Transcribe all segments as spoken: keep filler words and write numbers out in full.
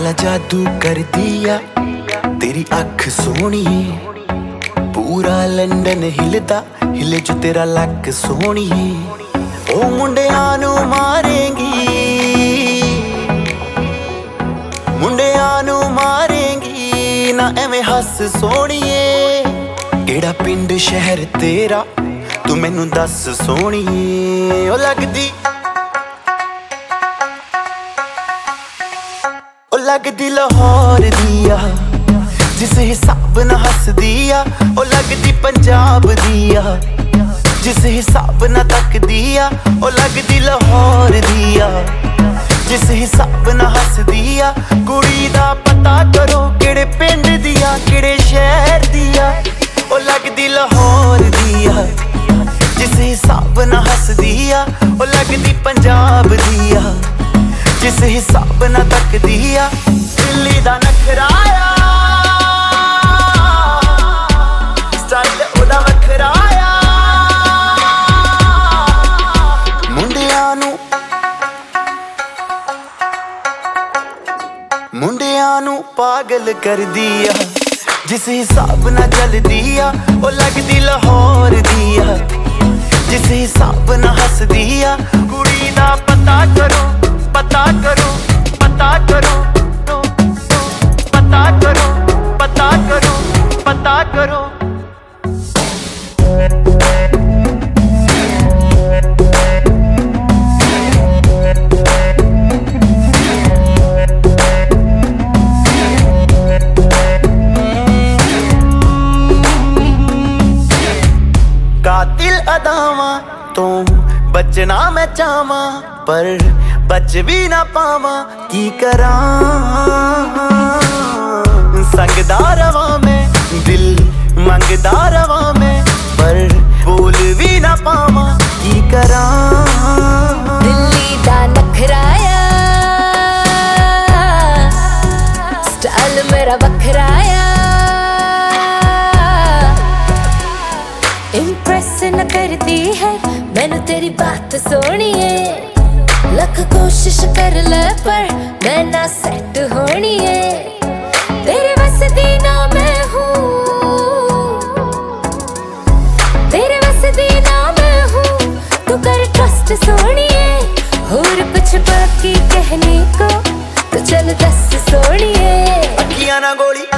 काला जादू कर दिया तेरी अख सोहनी, पूरा लंडन हिलदा हिले जो तेरा लक सोहनी। ओ मुंडियां नू मारेंगी, मुंडियां नू मारेंगी ना एवें हस सोहणीए। केड़ा पिंड शहर तेरा तू मैनू दस सोहणीए। ओ लगदी ओ लगदी लाहौर दिया जिस हिसाब ना हस दिया। ओ लगदी पंजाब दिया जिस हिसाब ना तक दिया। ओ लगदी लाहौर दिया जिस हिसाब ना हस दिया। कुड़ी दा पता करो केड़े पिंड दिया केड़े शहर दिया। ओ लगदी लाहौर दिया जिस हिसाब ना हस दिया। ओ लगदी पंजाब दिया जिस हिसाब ना तक दिया। दिल्ली दा नखराया स्टाइल ओदा वखराया। मुंडियां नू मुंडियां नू पागल कर दिया जिस हिसाब ना चल दिया। ओ लगदी लाहौर दिया जिस हिसाब ना हस दिया। कुड़ी दा पता करो पता करो पता करो पता करो पता करो पता करो। कातिल अदावां तो बचना मैं चाहवां पर बच भी ना पावां की करां। संगदा रवां मैं दिल मंगदा रवां मैं पर बोल भी ना पावां की करां। दिल्ली दा नखराया स्टाइल मेरा वखराया। इम्प्रेस न करती है मैनू तेरी बात सोहनी है। लख कोशिश कर ले पर मैं ना सेट होनी है। तेरे बस दी ना मैं हूँ, तेरे बस दी ना मैं हूँ। तू कर ट्रस्ट सोहनी है और कुछ बाकी कहने को तो चल दस सोहनी है। अखियां ना गोली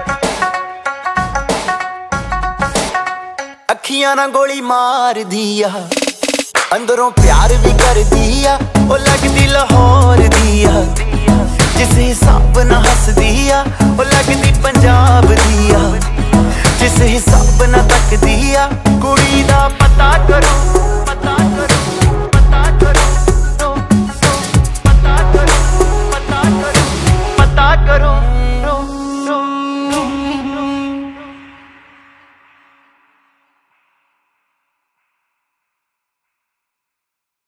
अखियां ना गोली मार दिया अंदरों प्यार भी कर दिया। ओ लगदी लाहौर